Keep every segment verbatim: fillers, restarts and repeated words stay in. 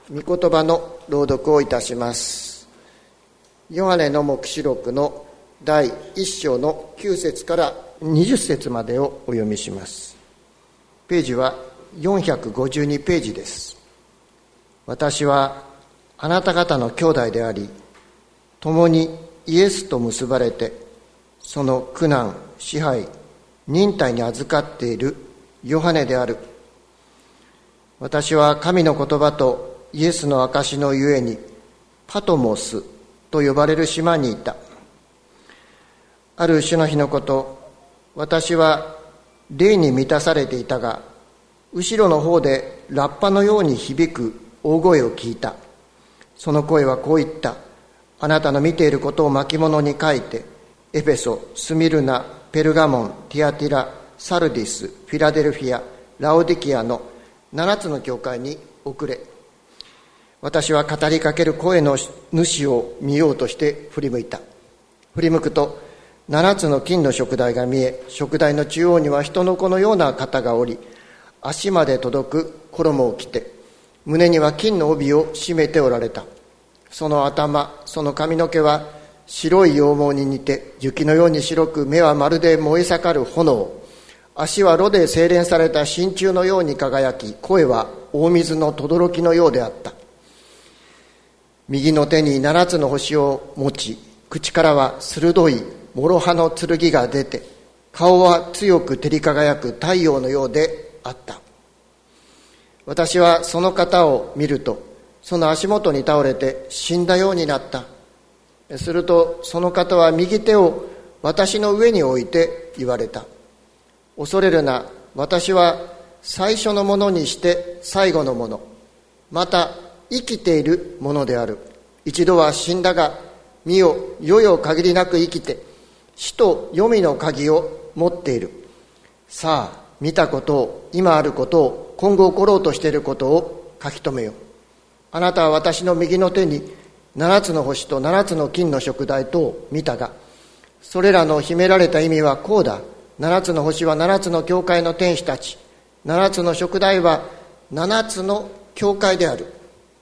御言葉の朗読をいたします。ヨハネの黙示録のだいいっ章のきゅう節からはたちまでをお読みします。ページはよんひゃくごじゅうにページです。私はあなた方の兄弟であり、共にイエスと結ばれて、その苦難、支配、忍耐に預かっているヨハネである。私は神の言葉とイエスの証のゆえにパトモスと呼ばれる島にいた。ある主の日のこと、私は霊に満たされていたが、後ろの方でラッパのように響く大声を聞いた。その声はこう言った。あなたの見ていることを巻物に書いて、エフェソ、スミルナ、ペルガモン、ティアティラ、サルディス、フィラデルフィア、ラオディキアのななつの教会に送れ。私は語りかける声の主を見ようとして振り向いた。振り向くと、七つの金の燭台が見え、燭台の中央には人の子のような方がおり、足まで届く衣を着て、胸には金の帯を締めておられた。その頭、その髪の毛は白い羊毛に似て、雪のように白く、目はまるで燃え盛る炎。足は炉で精錬された真鍮のように輝き、声は大水の轟のようであった。右の手に七つの星を持ち、口からは鋭い諸刃の剣が出て、顔は強く照り輝く太陽のようであった。私はその方を見ると、その足元に倒れて死んだようになった。するとその方は右手を私の上に置いて言われた。恐れるな、私は最初のものにして最後のもの、また生きているものである。一度は死んだが、見よ、世々限りなく生きて、死と黄泉の鍵を持っている。さあ、見たことを、今あることを、今後起ころうとしていることを書き留めよ。あなたは私の右の手に七つの星と七つの金の燭台とを見たが、それらの秘められた意味はこうだ。七つの星は七つの教会の天使たち、七つの燭台は七つの教会である。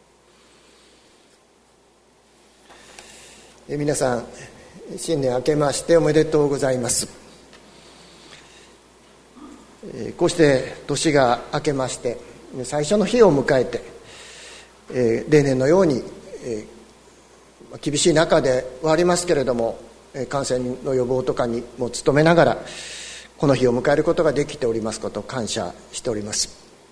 え皆さん、新年明けましておめでとうございます。えこうして年が明けまして最初の日を迎えて、え例年のように、え厳しい中ではありますけれども、感染の予防とかにも努めながらこの日を迎えることができておりますことを感謝しております。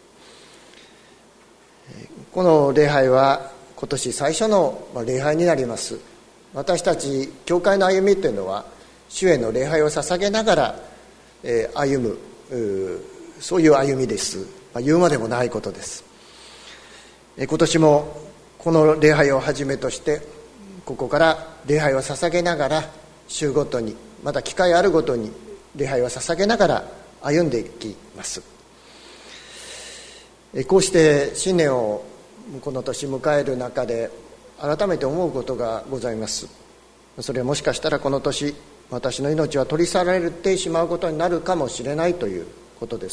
この礼拝は今年最初の礼拝になります。私たち教会の歩みというのは主への礼拝を捧げながら歩む、そういう歩みです。言うまでもないことです。今年もこの礼拝をはじめとして、ここから礼拝を捧げながら週ごとに、また機会あるごとに礼拝を捧げながら歩んでいきます。こうして新年をこの年迎える中で改めて思うことがございます。それはもしかしたらこの年私の命は取り去られてしまうことになるかもしれないということです。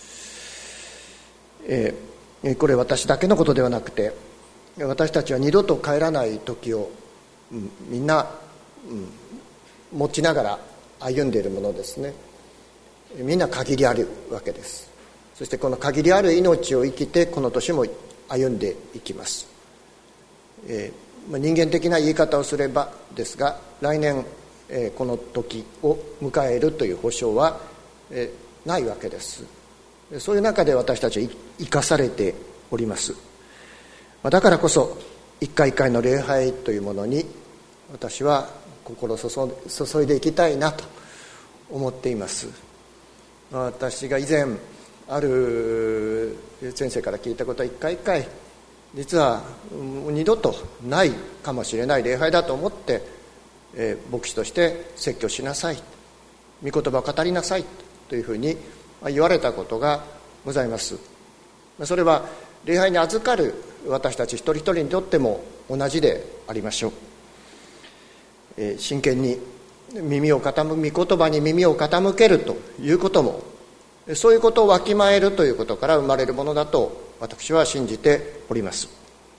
えー、これ私だけのことではなくて、私たちは二度と帰らない時を、うん、みんな、うん、持ちながら歩んでいるものですね。みんな限りあるわけです。そしてこの限りある命を生きてこの年も歩んでいきます。えー、人間的な言い方をすればですが、来年、えー、この時を迎えるという保証は、えー、ないわけです。そういう中で私たちは生かされております。だからこそ一回一回の礼拝というものに私は心を注いでいきたいなと思っています。私が以前ある先生から聞いたことは、一回一回実は二度とないかもしれない礼拝だと思って、えー、牧師として説教しなさい、御言葉を語りなさいというふうに言われたことがございます。それは礼拝に預かる私たち一人一人にとっても同じでありましょう。えー、真剣に耳を傾く、御言葉に耳を傾けるということも、そういうことをわきまえるということから生まれるものだと私は信じております。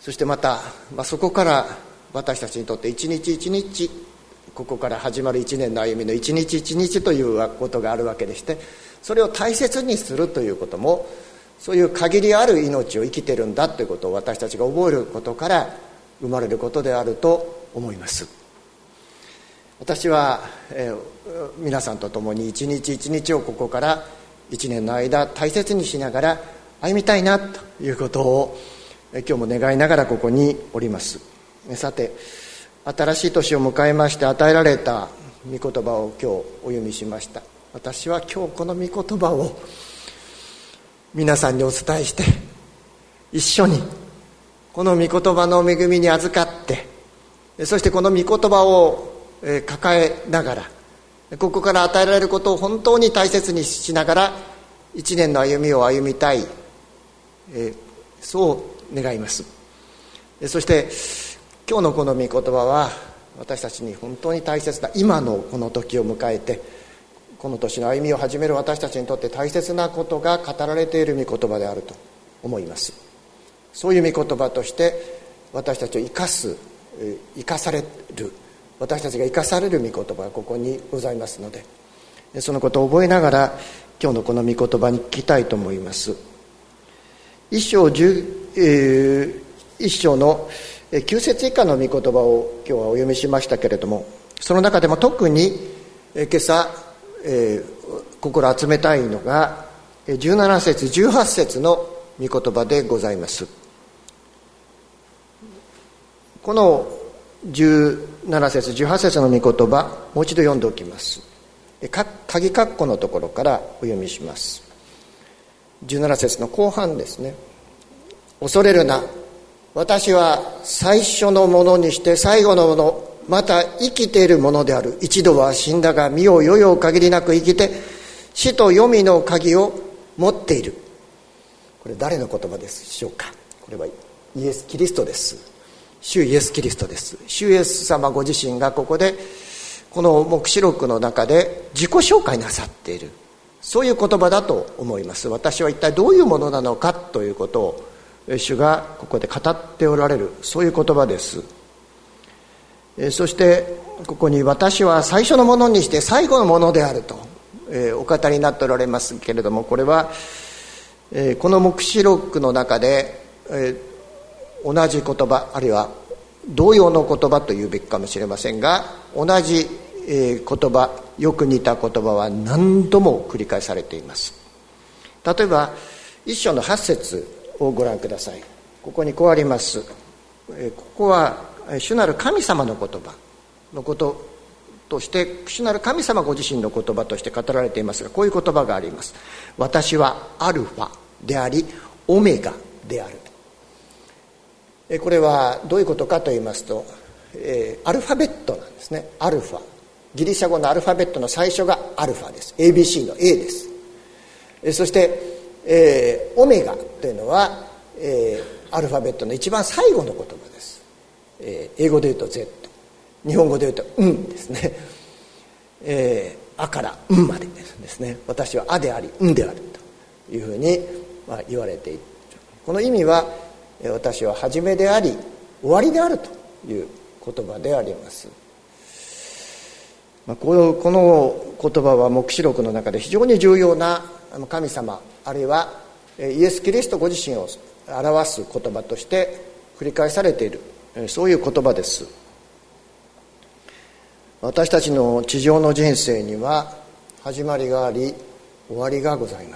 そしてまた、まあ、そこから私たちにとって一日一日、ここから始まる一年の歩みの一日一日ということがあるわけでして、それを大切にするということも、そういう限りある命を生きてるんだということを私たちが覚えることから生まれることであると思います。私は、えー、皆さんと共に一日一日をここから一年の間大切にしながら歩みたいなということを今日も願いながらここにおります。さて、新しい年を迎えまして与えられた御言葉を今日お読みしました。私は今日この御言葉を皆さんにお伝えして、一緒にこの御言葉の恵みに預かって、そしてこの御言葉を抱えながら、ここから与えられることを本当に大切にしながら一年の歩みを歩みたい、えー、そう願います。そして今日のこの御言葉は私たちに本当に大切な今のこの時を迎えて、この年の歩みを始める私たちにとって大切なことが語られている御言葉であると思います。そういう御言葉として私たちを生かす、生かされる、私たちが生かされる御言葉がここにございますので、そのことを覚えながら今日のこの御言葉に聞きたいと思います。一章十、えー、一章のきゅう節以下の御言葉を今日はお読みしましたけれども、その中でも特に今朝、えー、心集めたいのがじゅうなな節じゅうはち節の御言葉でございます。このじゅうなな節じゅうはち節の御言葉、もう一度読んでおきます。鍵括弧のところからお読みします。じゅうなな節の後半ですね。恐れるな、私は最初のものにして最後のもの、また生きているものである。一度は死んだが身をよよ限りなく生きて、死と黄泉の鍵を持っている。これ誰の言葉でしょうか。これはイエス・キリストです。主イエス・キリストです。主イエス様ご自身がここでこの黙示録の中で自己紹介なさっている、そういう言葉だと思います。私は一体どういうものなのかということを主がここで語っておられる、そういう言葉です。そしてここに私は最初のものにして最後のものであるとお語りになっておられますけれども、これはこの黙示録の中で同じ言葉、あるいは同様の言葉というべきかもしれませんが、同じ言葉、よく似た言葉は何度も繰り返されています。例えば一章のはち節をご覧ください。ここにこうあります。ここは主なる神様の言葉のこととして、主なる神様ご自身の言葉として語られていますが、こういう言葉があります。私はアルファでありオメガである。これはどういうことかと言いますと、えー、アルファベットなんですね。アルファ、ギリシャ語のアルファベットの最初がアルファです。 エービーシー の A です。えー、そして、えー、オメガというのは、えー、アルファベットの一番最後の言葉です。えー、英語で言うと Z、 日本語で言うとうんですね。えー、あからうんまでですね。私はあでありうんであるというふうに、まあ、言われている。この意味は私は初めであり終わりであるという言葉であります。この、この言葉は黙示録の中で非常に重要な神様、あるいはイエス・キリストご自身を表す言葉として繰り返されている、そういう言葉です。私たちの地上の人生には始まりがあり終わりがございます。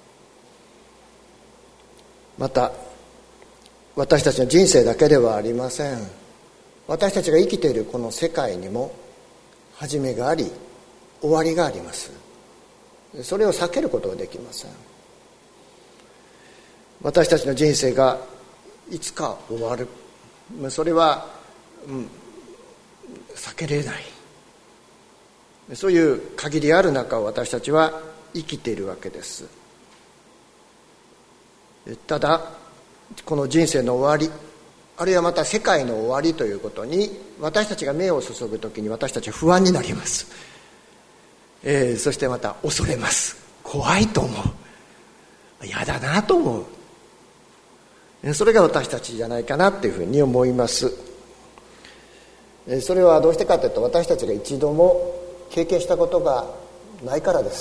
また私たちの人生だけではありません。私たちが生きているこの世界にも始めがあり終わりがあります。それを避けることはできません。私たちの人生がいつか終わる、それは、うん、避けれない。そういう限りある中を私たちは生きているわけです。ただこの人生の終わり、あるいはまた世界の終わりということに私たちが目を注ぐときに私たちは不安になります。えー、そしてまた恐れます。怖いと思う。嫌だなと思う。 それが私たちじゃないかなというふうに思います。それはどうしてかというと、私たちが一度も経験したことがないからです。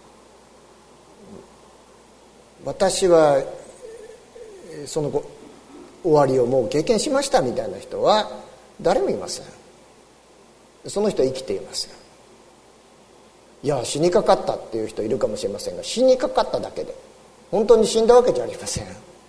私はその終わりをもう経験しましたみたいな人は誰もいません。その人は生きていません。いや死にかかったっていう人いるかもしれませんが、死にかかっただけで本当に死んだわけじゃありません。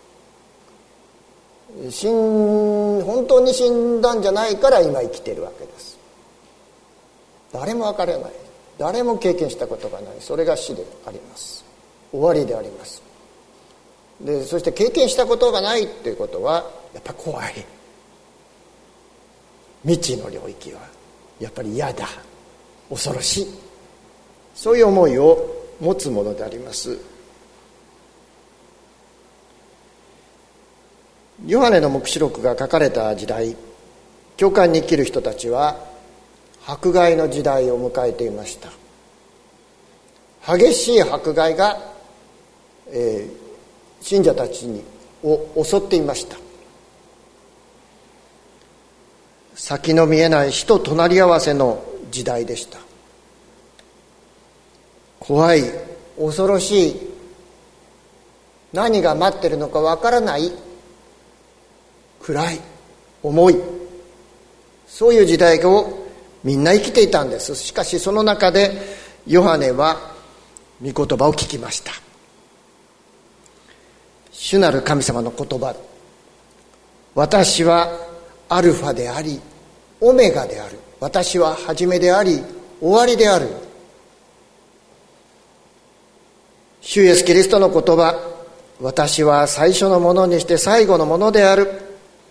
死ん本当に死んだんじゃないから今生きているわけです。誰も分からない、誰も経験したことがない、それが死であります。終わりであります。でそして経験したことがないっていうことはやっぱ怖い、未知の領域はやっぱり嫌だ、恐ろしい、そういう思いを持つものであります。ヨハネの黙示録が書かれた時代、教会に生きる人たちは迫害の時代を迎えていました。激しい迫害が、えー、信者たちにを襲っていました。先の見えない死と隣り合わせの時代でした。怖い、恐ろしい、何が待っているのかわからない、暗い、重い、そういう時代をみんな生きていたんです。しかしその中でヨハネは御言葉を聞きました。主なる神様の言葉、私はアルファでありオメガである、私は初めであり終わりである。主イエスキリストの言葉、私は最初のものにして最後のものである。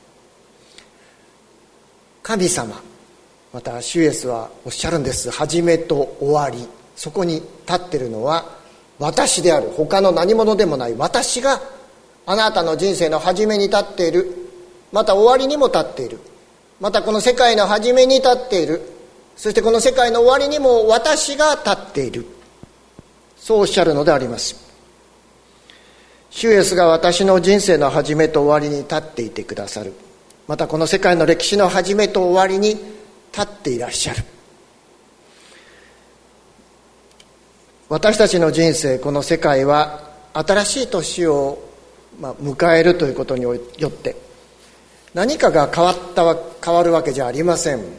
神様、また主イエスはおっしゃるんです。初めと終わり、そこに立っているのは私である、他の何者でもない私があなたの人生の初めに立っている、また終わりにも立っている、またこの世界の初めに立っている、そしてこの世界の終わりにも私が立っている、そうおっしゃるのであります。主イエスが私の人生の初めと終わりに立っていてくださる、またこの世界の歴史の始めと終わりに立っていらっしゃる。私たちの人生、この世界は新しい年をまあ迎えるということによって何かが変わったわ変わるわけじゃありません。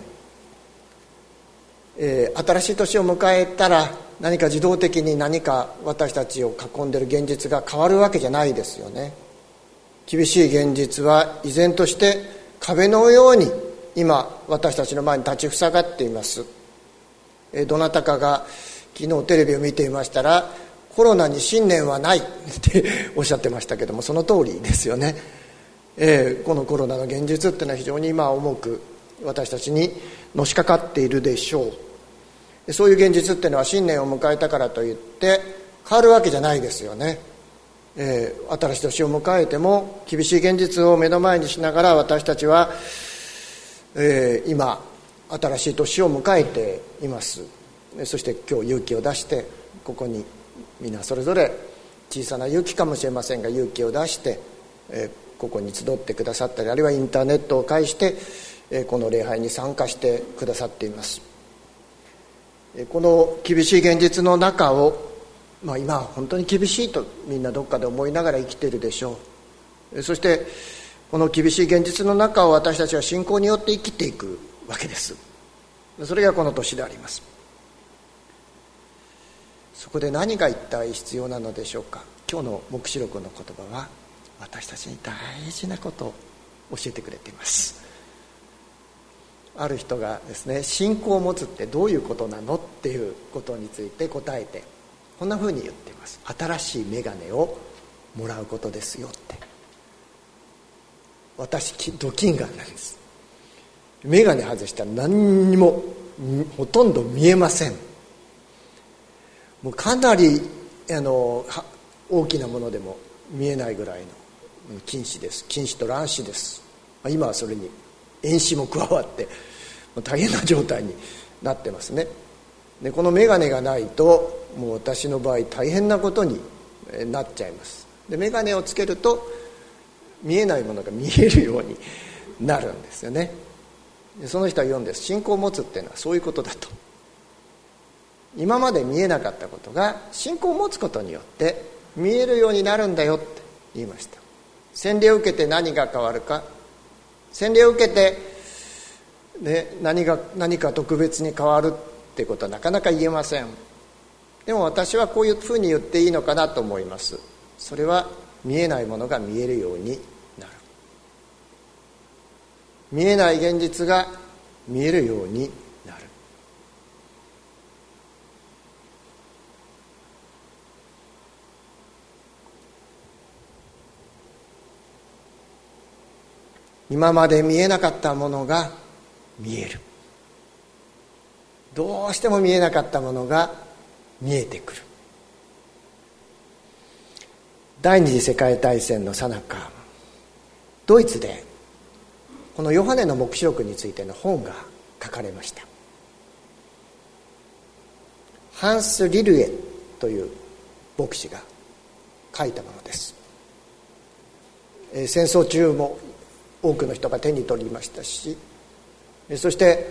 えー、新しい年を迎えたら何か自動的に何か私たちを囲んでいる現実が変わるわけじゃないですよね。厳しい現実は依然として壁のように今私たちの前に立ちふさがっています。えー、どなたかが昨日テレビを見ていましたら、コロナに信念はないっておっしゃってましたけども、その通りですよね。えー、このコロナの現実っていうのは非常に今重く私たちにのしかかっているでしょう。そういう現実っていうのは新年を迎えたからといって変わるわけじゃないですよね。えー、新しい年を迎えても厳しい現実を目の前にしながら私たちは、えー、今新しい年を迎えています。そして今日勇気を出してここに皆それぞれ小さな勇気かもしれませんが勇気を出して、えー、ここに集ってくださったり、あるいはインターネットを介して、えー、この礼拝に参加してくださっています。この厳しい現実の中を、まあ、今は本当に厳しいとみんなどっかで思いながら生きているでしょう。そしてこの厳しい現実の中を私たちは信仰によって生きていくわけです。それがこの年であります。そこで何が一体必要なのでしょうか。今日の黙示録の言葉は私たちに大事なことを教えてくれています。ある人がですね、信仰を持つってどういうことなのっていうことについて答えてこんなふうに言っています。新しい眼鏡をもらうことですよって。私ドキンガンなんです。眼鏡外したら何にもほとんど見えません。もうかなりあの大きなものでも見えないぐらいの近視です。近視と乱視です。今はそれに遠視も加わって大変な状態になってますね。でこの眼鏡がないともう私の場合大変なことになっちゃいます。で眼鏡をつけると見えないものが見えるようになるんですよね。でその人は言うんです。信仰を持つっていうのはそういうことだと。今まで見えなかったことが信仰を持つことによって見えるようになるんだよって言いました。洗礼を受けて何が変わるか、洗礼を受けて、ね、何が何か特別に変わるってことはなかなか言えません。でも私はこういうふうに言っていいのかなと思います。それは見えないものが見えるようになる。見えない現実が見えるようになる。今まで見えなかったものが見える。どうしても見えなかったものが見えてくる。第二次世界大戦の最中、ドイツでこのヨハネの黙示録についての本が書かれました。ハンス・リルエという牧師が書いたものです。えー、戦争中も多くの人が手に取りましたし、そして、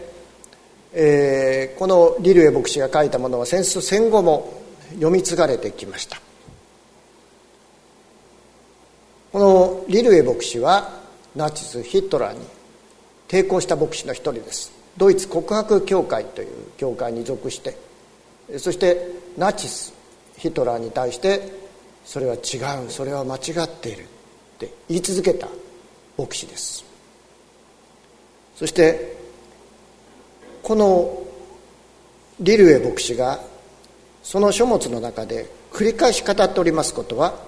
えー、このリルエ牧師が書いたものは戦争戦後も読み継がれてきました。このリルエ牧師はナチス・ヒトラーに抵抗した牧師の一人です。ドイツ告白教会という教会に属して、そしてナチス・ヒトラーに対してそれは違う、それは間違っているって言い続けた牧師です。そしてこのリルエ牧師がその書物の中で繰り返し語っておりますことは、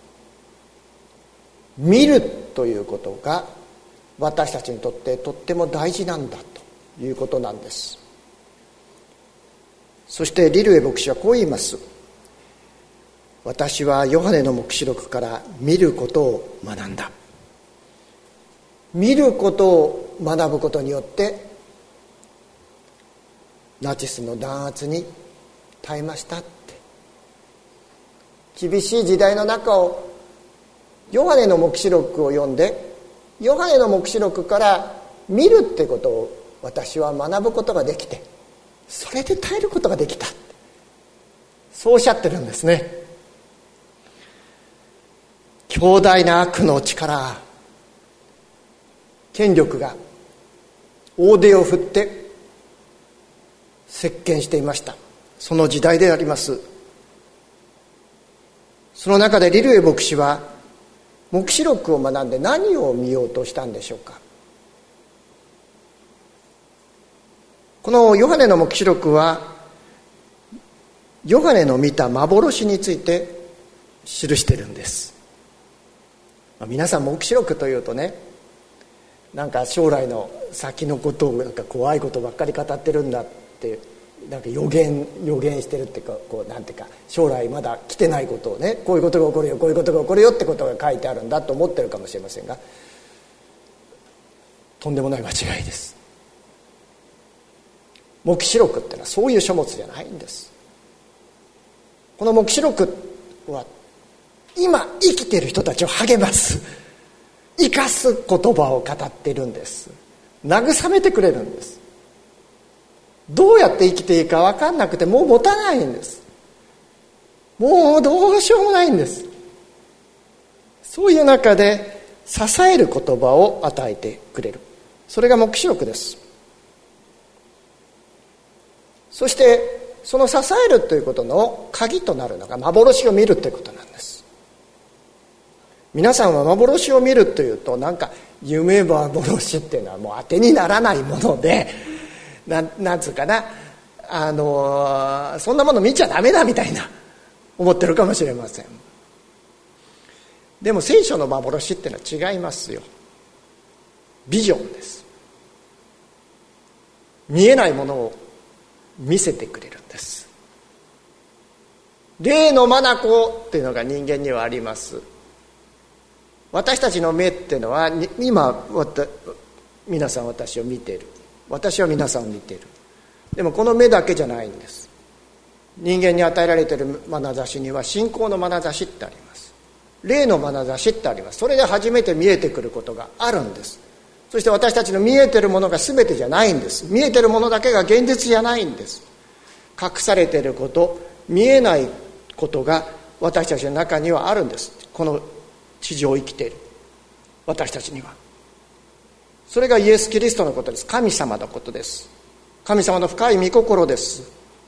見るということが私たちにとってとっても大事なんだということなんです。そしてリルエ牧師はこう言います。私はヨハネの黙示録から見ることを学んだ。見ることを学ぶことによってナチスの弾圧に耐えましたって。厳しい時代の中をヨハネの黙示録を読んで、ヨハネの黙示録から見るってことを私は学ぶことができて、それで耐えることができた、そうおっしゃってるんですね。強大な悪の力、権力が大手を振って席巻していました。その時代であります。その中でリルエ牧師は黙示録を学んで何を見ようとしたんでしょうか。このヨハネの黙示録はヨハネの見た幻について記しているんです。皆さん黙示録というとね、なんか将来の先のことをなんか怖いことばっかり語ってるんだって、なんか予言予言してるっていうか、こうなんていうか将来まだ来てないことをね、こういうことが起こるよこういうことが起こるよってことが書いてあるんだと思ってるかもしれませんが、とんでもない間違いです。黙示録っていうのはそういう書物じゃないんです。この黙示録は今生きている人たちを励ます生かす言葉を語っているんです。慰めてくれるんです。どうやって生きていいか分かんなくてもう持たないんです。もうどうしようもないんです。そういう中で支える言葉を与えてくれる、それが黙示録です。そしてその支えるということの鍵となるのが幻を見るということなんです。皆さんは幻を見るというと、なんか夢幻っていうのはもう当てにならないもので、ななんつうかな、あのそんなもの見ちゃダメだみたいな思ってるかもしれません。でも聖書の幻っていうのは違いますよ。ビジョンです。見えないものを見せてくれるんです。霊の眼っていうのが人間にはあります。私たちの目っていうのは今皆さん私を見ている、私は皆さんを見ている。でもこの目だけじゃないんです。人間に与えられている眼差しには信仰の眼差しってあります。 霊の眼差しってあります。それで初めて見えてくることがあるんです。そして私たちの見えてるものが全てじゃないんです。見えてるものだけが現実じゃないんです。隠されていること、見えないことが私たちの中にはあるんです。この地上を生きている私たちには。それがイエス・キリストのことです。神様のことです。神様の深い御心です。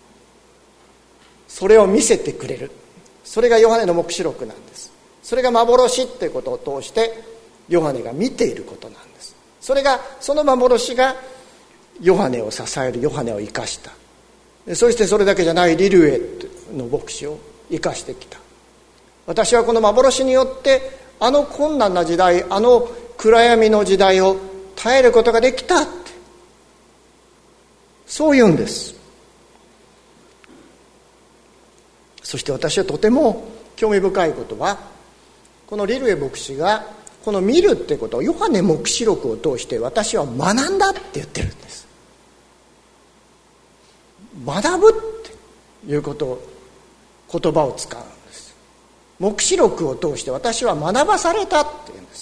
それを見せてくれる。それがヨハネの黙示録なんです。それが幻っていうことを通してヨハネが見ていることなんです。それが、その幻がヨハネを支える、ヨハネを生かした。そしてそれだけじゃないリルエの牧師を生かしてきた。私はこの幻によってあの困難な時代、あの暗闇の時代を耐えることができたって、そう言うんです。そして私はとても興味深いことは、このリルエ牧師がこの見るってことをヨハネ黙示録を通して私は学んだって言ってるんです。学ぶっていうことを、言葉を使うんです。黙示録を通して私は学ばされたって言うんです。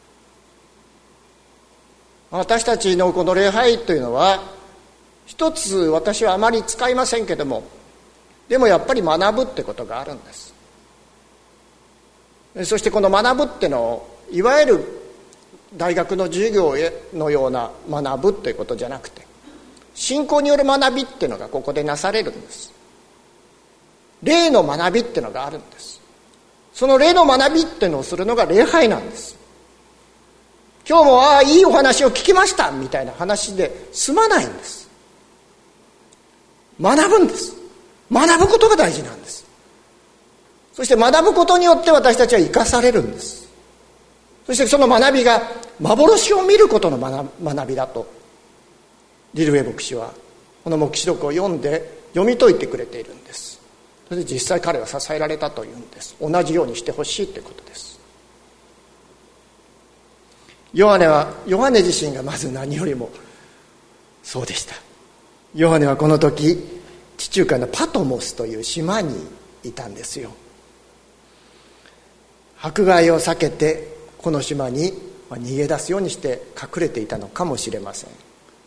私たちのこの礼拝というのは、一つ私はあまり使いませんけども、でもやっぱり学ぶってことがあるんです。そしてこの学ぶってのを、いわゆる大学の授業のような学ぶっていうことじゃなくて、信仰による学びっていうのがここでなされるんです。霊の学びっていうのがあるんです。その霊の学びっていうのをするのが礼拝なんです。今日もああいいお話を聞きましたみたいな話で済まないんです。学ぶんです。学ぶことが大事なんです。そして学ぶことによって私たちは生かされるんです。そしてその学びが幻を見ることの学びだと、リルエ牧師はこの黙示録を読んで読み解いてくれているんです。それで実際彼は支えられたというんです。同じようにしてほしいということです。ヨハネはヨハネ自身がまず何よりもそうでした。ヨハネはこの時地中海のパトモスという島にいたんですよ。迫害を避けてこの島に逃げ出すようにして隠れていたのかもしれません。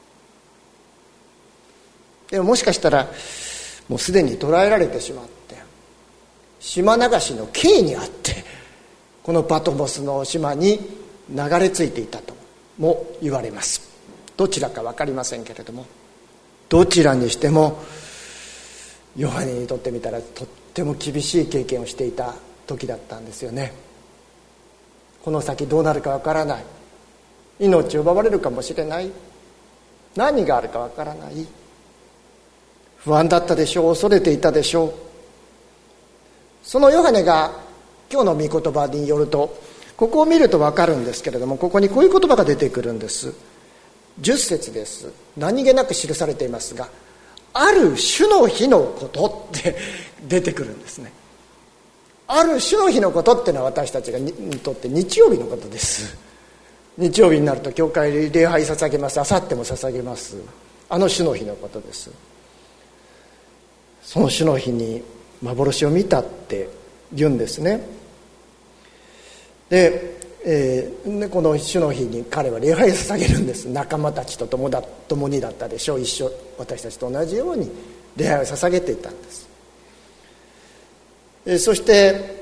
でももしかしたらもうすでに捕らえられてしまって、島流しの刑にあってこのパトモスの島に流れ着いていたとも言われます。どちらか分かりませんけれども、どちらにしてもヨハネにとってみたらとっても厳しい経験をしていた時だったんですよね。この先どうなるかわからない、命を奪われるかもしれない、何があるかわからない、不安だったでしょう、恐れていたでしょう。そのヨハネが今日の御言葉によると、ここを見るとわかるんですけれども、ここにこういう言葉が出てくるんです。じゅっ節です。何気なく記されていますが、ある主の日のことって出てくるんですね。ある主の日のことってのは私たちがにとって日曜日のことです。日曜日になると教会で礼拝捧げます。あさっても捧げます。あの主の日のことです。その主の日に幻を見たって言うんですね。で、えー、この主の日に彼は礼拝を捧げるんです。仲間たちと共だ共にだったでしょう。一緒、私たちと同じように礼拝を捧げていたんです。えー、そして、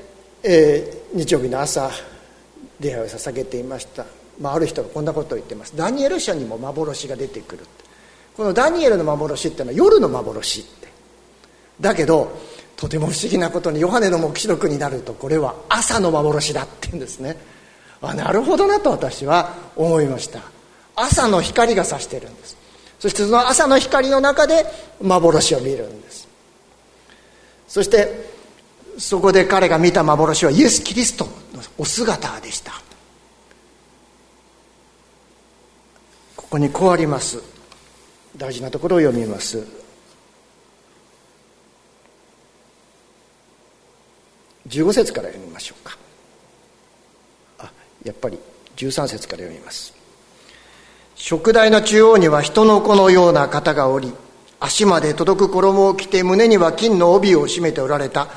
えー、日曜日の朝礼拝を捧げていました。まあ、ある人がこんなことを言ってます。ダニエル書にも幻が出てくる。このダニエルの幻っていうのは夜の幻って。だけどとても不思議なことにヨハネの黙示録になるとこれは朝の幻だって言うんですね。あ、なるほどなと私は思いました。朝の光が差しているんです。そしてその朝の光の中で幻を見るんです。そしてそこで彼が見た幻はイエス・キリストのお姿でした。ここにこうあります。大事なところを読みます。じゅうご節から読みましょうか。あ、やっぱりじゅうさん節から読みます。食台の中央には人の子のような方がおり、足まで届く衣を着て胸には金の帯を締めておられた。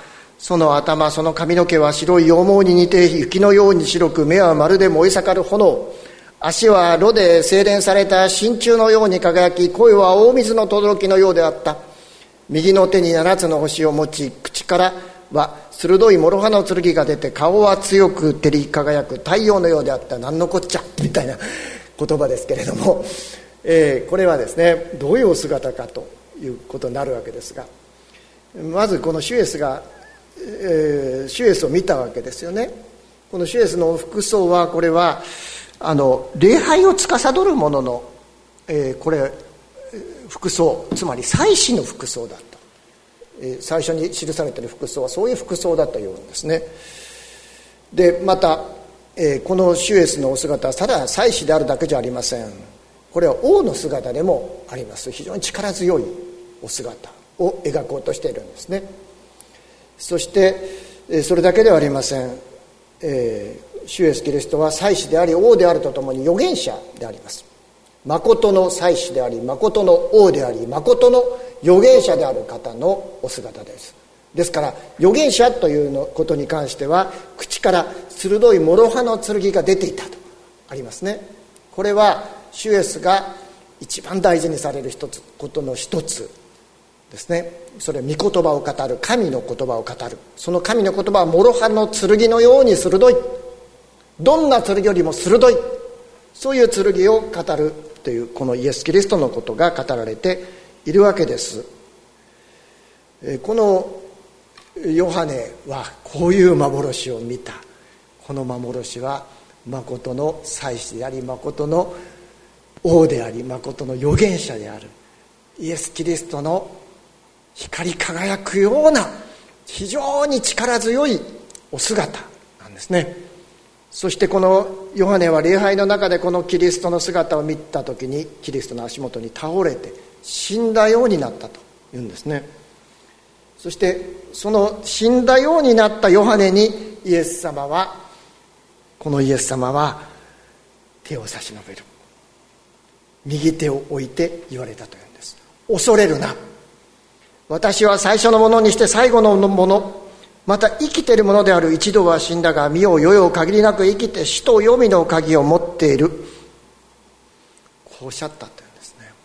その頭、その髪の毛は白い羊毛に似て雪のように白く、目はまるで燃え盛る炎、足は炉で精錬された真鍮のように輝き、声は大水の轟のようであった。右の手に七つの星を持ち、口からは鋭い諸刃の剣が出て、顔は強く照り輝く太陽のようであった。なんのこっちゃみたいな言葉ですけれども、えー、これはですね、どういうお姿かということになるわけですが、まずこのシュエスが、えー、シュエスを見たわけですよね。このシュエスの服装は、これはあの礼拝を司る者の、えー、これ服装、つまり祭司の服装だった、えー、最初に記されている服装はそういう服装だったようなんですね。でまた、えー、このシュエスのお姿はただ祭司であるだけじゃありません。これは王の姿でもあります。非常に力強いお姿を描こうとしているんですね。そしてそれだけではありません。えー、主イエスキリストは祭司であり王であるとともに預言者であります。誠の祭司であり、誠の王であり、誠の預言者である方のお姿です。ですから預言者というのことに関しては、口から鋭い諸刃の剣が出ていたとありますね。これは主イエスが一番大事にされる一つことの一つですね。それは御言葉を語る、神の言葉を語る。その神の言葉は諸刃の剣のように鋭い、どんな剣よりも鋭い、そういう剣を語るという、このイエス・キリストのことが語られているわけです。このヨハネはこういう幻を見た。この幻は誠の祭司であり、誠の王であり、誠の預言者であるイエス・キリストの光り輝くような非常に力強いお姿なんですね。そしてこのヨハネは礼拝の中でこのキリストの姿を見た時に、キリストの足元に倒れて死んだようになったというんですね。そしてその死んだようになったヨハネにイエス様はこのイエス様は手を差し伸べる、右手を置いて言われたというんです。恐れるな、私は最初のものにして最後のもの、また生きているものである。一度は死んだが見よう、世々限りなく生きて死と黄泉の鍵を持っている、こうおっしゃったというんですね。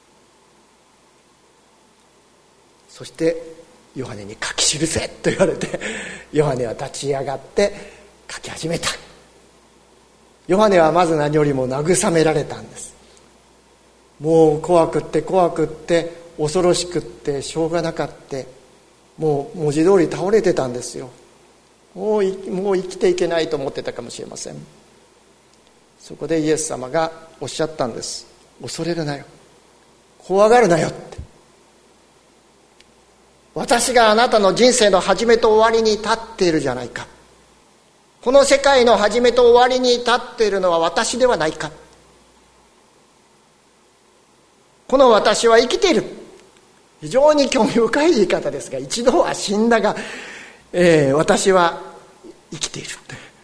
そしてヨハネに書き記せと言われて、ヨハネは立ち上がって書き始めた。ヨハネはまず何よりも慰められたんです。もう怖くって怖くって恐ろしくってしょうがなかった、もう文字通り倒れてたんですよ。もうもう生きていけないと思ってたかもしれません。そこでイエス様がおっしゃったんです。恐れるなよ、怖がるなよって。私があなたの人生の始めと終わりに立っているじゃないか。この世界の始めと終わりに立っているのは私ではないか。この私は生きている。非常に興味深い言い方ですが、一度は死んだが、えー、私は生きている。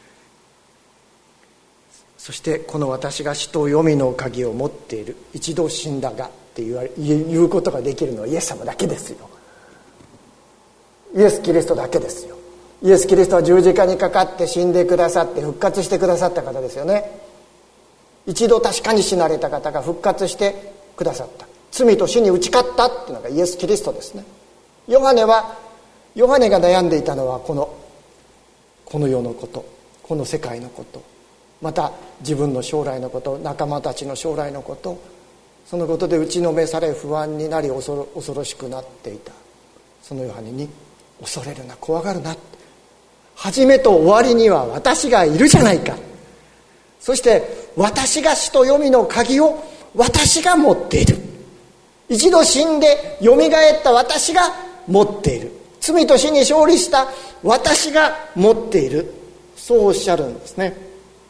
そしてこの私が死と黄泉の鍵を持っている、一度死んだがって言われ言うことができるのはイエス様だけですよ。イエス・キリストだけですよ。イエス・キリストは十字架にかかって死んでくださって復活してくださった方ですよね。一度確かに死なれた方が復活してくださった。罪と死に打ち勝ったっていうのがイエス・キリストですね。ヨハネはヨハネが悩んでいたのはこのこの世のこと、この世界のこと、また自分の将来のこと、仲間たちの将来のこと、そのことで打ちのめされ不安になり恐ろ、恐ろしくなっていた。そのヨハネに恐れるな、怖がるな、始めと終わりには私がいるじゃないか。そして私が死と黄泉の鍵を私が持っている。一度死んでよみがえった私が持っている。罪と死に勝利した私が持っている。そうおっしゃるんですね。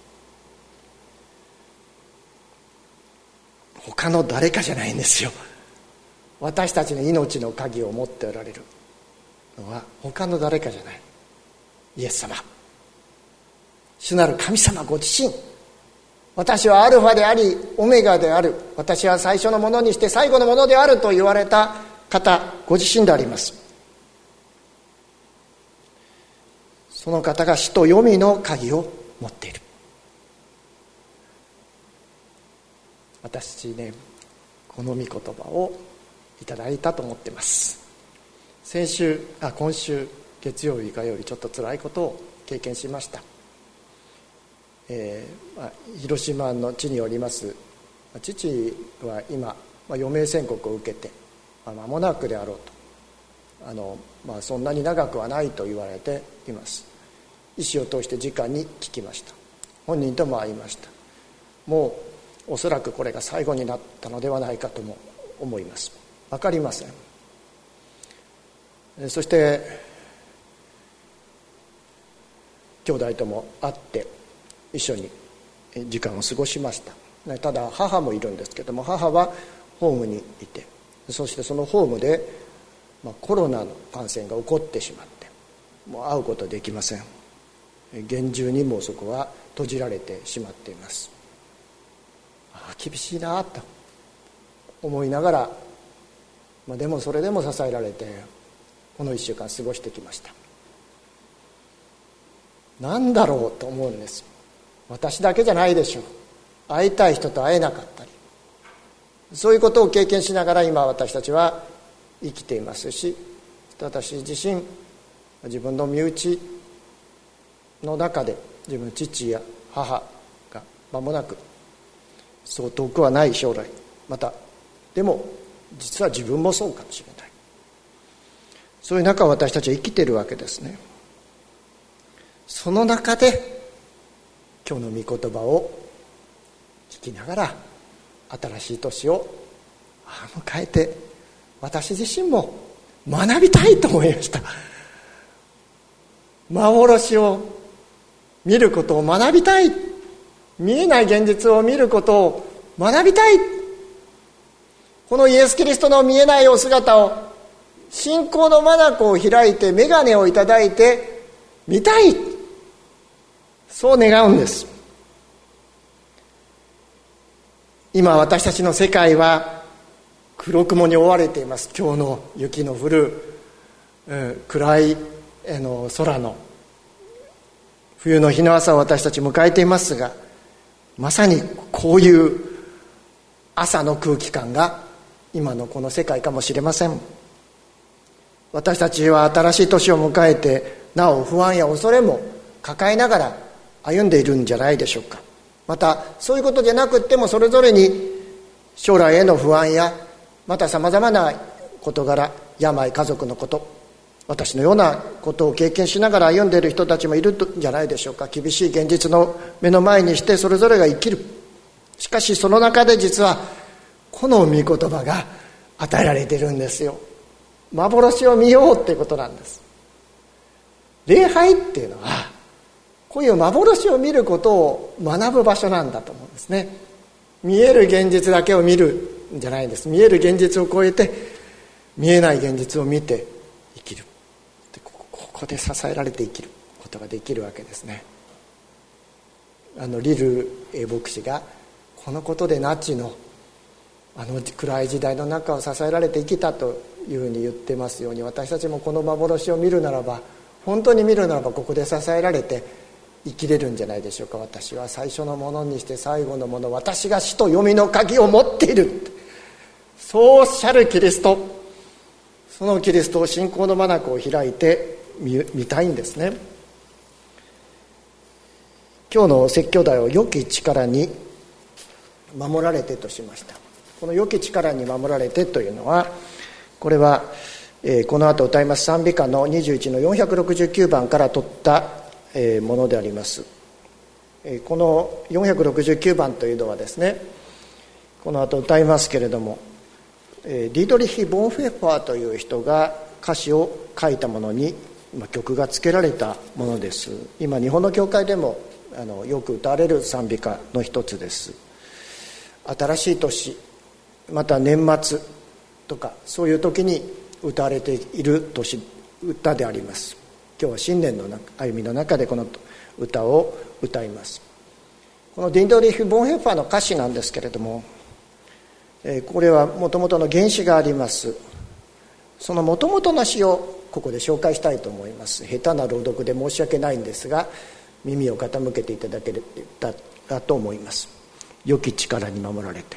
他の誰かじゃないんですよ。私たちの命の鍵を持っておられるのは他の誰かじゃない、イエス様、主なる神様ご自身。私はアルファでありオメガである、私は最初のものにして最後のものであると言われた方ご自身であります。 その方が死と黄泉の鍵を持っている。私ね、この御言葉をいただいたと思っています。先週あ今週月曜日かよりちょっと辛いことを経験しました。えーまあ、広島の地におります父は今、まあ、余命宣告を受けて、まあ、間もなくであろうとあの、まあ、そんなに長くはないと言われています。医師を通して直に聞きました。本人とも会いました。もうおそらくこれが最後になったのではないかとも思います。分かりません。そして兄弟とも会って一緒に時間を過ごしました。ただ母もいるんですけども、母はホームにいて、そしてそのホームで、まあ、コロナの感染が起こってしまって、もう会うことできません。厳重にもそこは閉じられてしまっています。ああ厳しいなと思いながら、まあ、でもそれでも支えられてこのいっしゅうかん過ごしてきました。なんだろうと思うんです。私だけじゃないでしょう。会いたい人と会えなかったり、そういうことを経験しながら今私たちは生きていますし、私自身自分の身内の中で自分の父や母が間もなくそう遠くはない将来、またでも実は自分もそうかもしれない、そういう中私たちは生きているわけですね。その中で今日の御言葉を聞きながら新しい年を迎えて、私自身も学びたいと思いました。幻を見ることを学びたい、見えない現実を見ることを学びたい、このイエス・キリストの見えないお姿を、信仰の眼を開いて眼鏡をいただいて見たい、そう願うんです。今私たちの世界は黒雲に覆われています。今日の雪の降る、うん、暗いあの空の冬の日の朝を私たち迎えていますが、まさにこういう朝の空気感が今のこの世界かもしれません。私たちは新しい年を迎えてなお不安や恐れも抱えながら歩んでいるんじゃないでしょうか。またそういうことじゃなくっても、それぞれに将来への不安やまたさまざまな事柄、病、家族のこと、私のようなことを経験しながら歩んでいる人たちもいるんじゃないでしょうか。厳しい現実の目の前にしてそれぞれが生きる。しかしその中で実はこの御言葉が与えられているんですよ。幻を見ようっていうことなんです。礼拝っていうのはこういう幻を見ることを学ぶ場所なんだと思うんですね。見える現実だけを見るんじゃないんです。見える現実を超えて見えない現実を見て生きる。でここで支えられて生きることができるわけですね。あのリル牧師がこのことでナチのあの暗い時代の中を支えられて生きたというふうに言ってますように、私たちもこの幻を見るならば、本当に見るならばここで支えられて生きれるんじゃないでしょうか。私は最初のものにして最後のもの、私が死と黄泉の鍵を持っている、そうおっしゃるキリスト、そのキリストを信仰の眼を開いて 見, 見たいんですね。今日の説教題を良き力に守られてとしました。この良き力に守られてというのは、これは、えー、この後歌います賛美歌のにじゅういちのよんひゃくろくじゅうきゅうばんから取ったものであります。このよんひゃくろくじゅうきゅうばんというのはですね、この後歌いますけれども、ディードリヒ・ボンフェッファーという人が歌詞を書いたものに曲がつけられたものです。今日本の教会でもあのよく歌われる賛美歌の一つです。新しい年、また年末とかそういう時に歌われている年歌であります。今日は新年の歩みの中でこの歌を歌います。このディンドリヒ・ボンヘッファーの歌詞なんですけれども、これはもともとの原詩があります。そのもともとの詩をここで紹介したいと思います。下手な朗読で申し訳ないんですが、耳を傾けていただけたらと思います。良き力に守られて、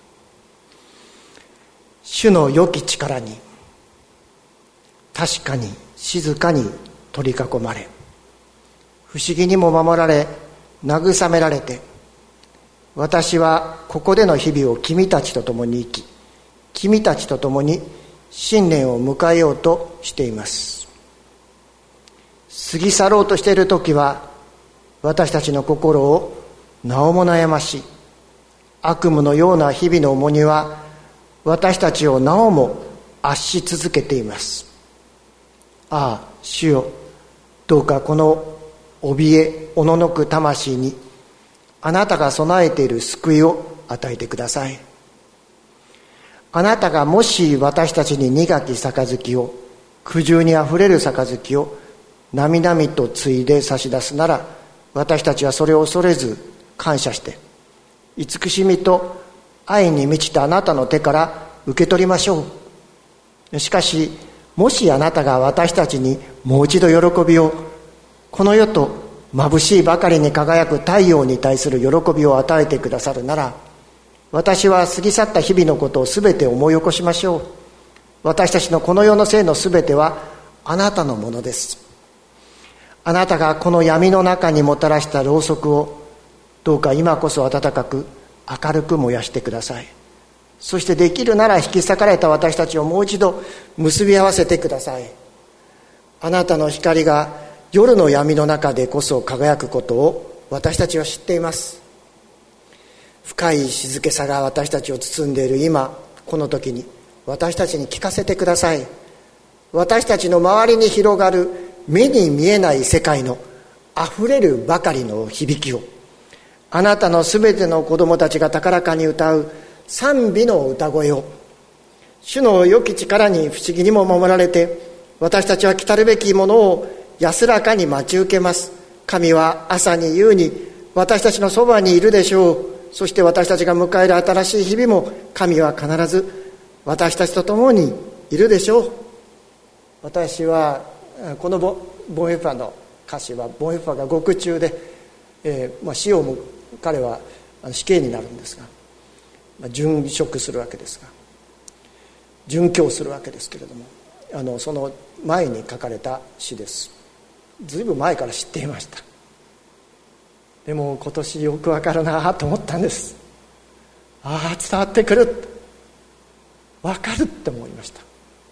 主の良き力に確かに静かに取り囲まれ、不思議にも守られ慰められて、私はここでの日々を君たちと共に生き、君たちと共に新年を迎えようとしています。過ぎ去ろうとしている時は、私たちの心をなおも悩まし、悪夢のような日々の重荷は私たちをなおも圧し続けています。ああ、主よ、どうかこの怯えおののく魂にあなたが備えている救いを与えてください。あなたがもし私たちに苦き杯を、苦渋にあふれる杯をなみなみとついで差し出すなら、私たちはそれを恐れず感謝して、慈しみと愛に満ちたあなたの手から受け取りましょう。しかし、もしあなたが私たちにもう一度喜びを、この世と眩しいばかりに輝く太陽に対する喜びを与えてくださるなら、私は過ぎ去った日々のことをすべて思い起こしましょう。私たちのこの世の生のすべてはあなたのものです。あなたがこの闇の中にもたらしたろうそくを、どうか今こそ温かく明るく燃やしてください。そしてできるなら引き裂かれた私たちをもう一度結び合わせてください。あなたの光が夜の闇の中でこそ輝くことを私たちは知っています。深い静けさが私たちを包んでいる今この時に、私たちに聞かせてください。私たちの周りに広がる目に見えない世界のあふれるばかりの響きを、あなたのすべての子供たちが高らかに歌う賛美の歌声を、主の良き力に不思議にも守られて、私たちは来たるべきものを安らかに待ち受けます。神は朝に夕に私たちのそばにいるでしょう。そして私たちが迎える新しい日々も、神は必ず私たちと共にいるでしょう。私はこのボンヘッファーの歌詞は、ボンヘッファーが獄中で、えーまあ、死をも彼は死刑になるんですが、まあ、殉職するわけですが、殉教するわけですけれども、あのその前に書かれた詩です。ずいぶん前から知っていました。でも今年よくわかるなと思ったんです。ああ、伝わってくる、わかるって思いました。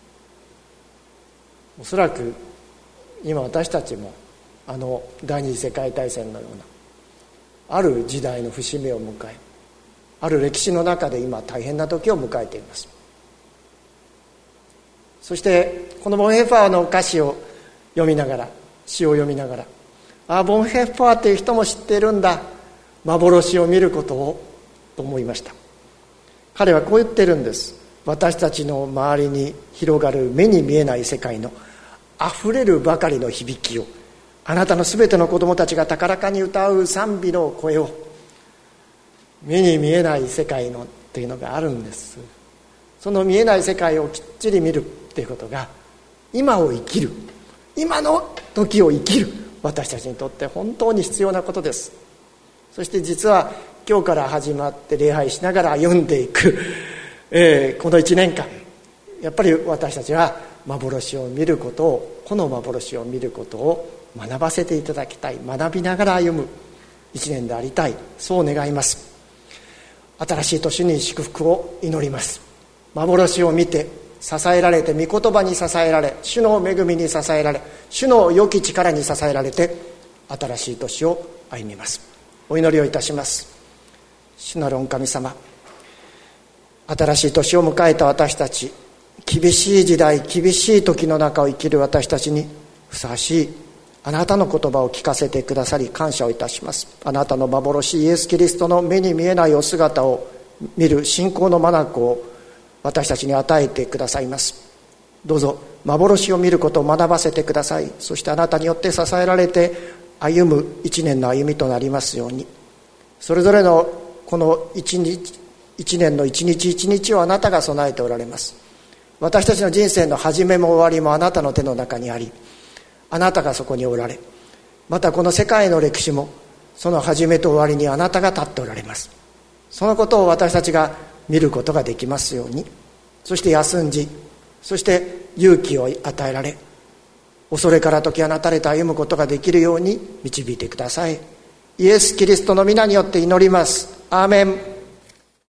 おそらく今私たちもあの第二次世界大戦のようなある時代の節目を迎え、ある歴史の中で今大変な時を迎えています。そしてこのボンヘッファーの歌詞を読みながら、詩を読みながら、ああ、ボンヘッファーという人も知っているんだ、幻を見ることをと思いました。彼はこう言ってるんです。私たちの周りに広がる目に見えない世界のあふれるばかりの響きを、あなたのすべての子供たちが高らかに歌う賛美の声を、目に見えない世界のっていうのがあるんです。その見えない世界をきっちり見るっていうことが、今を生きる、今の時を生きる私たちにとって本当に必要なことです。そして実は今日から始まって礼拝しながら歩んでいく、えー、このいちねんかん、やっぱり私たちは幻を見ることを、この幻を見ることを学ばせていただきたい、学びながら歩む一年でありたい、そう願います。新しい年に祝福を祈ります。幻を見て支えられて、御言葉に支えられ、主の恵みに支えられ、主の良き力に支えられて、新しい年を歩みます。お祈りをいたします。主なる御神様、新しい年を迎えた私たち、厳しい時代、厳しい時の中を生きる私たちにふさわしいあなたの言葉を聞かせてくださり感謝をいたします。あなたの幻イエス・キリストの目に見えないお姿を見る信仰の眼を私たちに与えてくださいます。どうぞ幻を見ることを学ばせてください。そしてあなたによって支えられて歩む一年の歩みとなりますように、それぞれのこの一日一年の一日一日をあなたが備えておられます。 私たちの人生の始めも終わりもあなたの手の中にあり、あなたがそこにおられ、またこの世界の歴史もその始めと終わりにあなたが立っておられます。そのことを私たちが見ることができますように、そして休んじ、そして勇気を与えられ、恐れから解き放たれて歩むことができるように導いてください。イエス・キリストの皆によって祈ります。アーメン。